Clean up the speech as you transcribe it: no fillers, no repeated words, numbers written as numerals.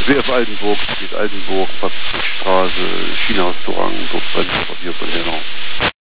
WF Altenburg, Street Altenburg, Patrickstraße, China-Restaurant, dort brennt das Papier von Henner.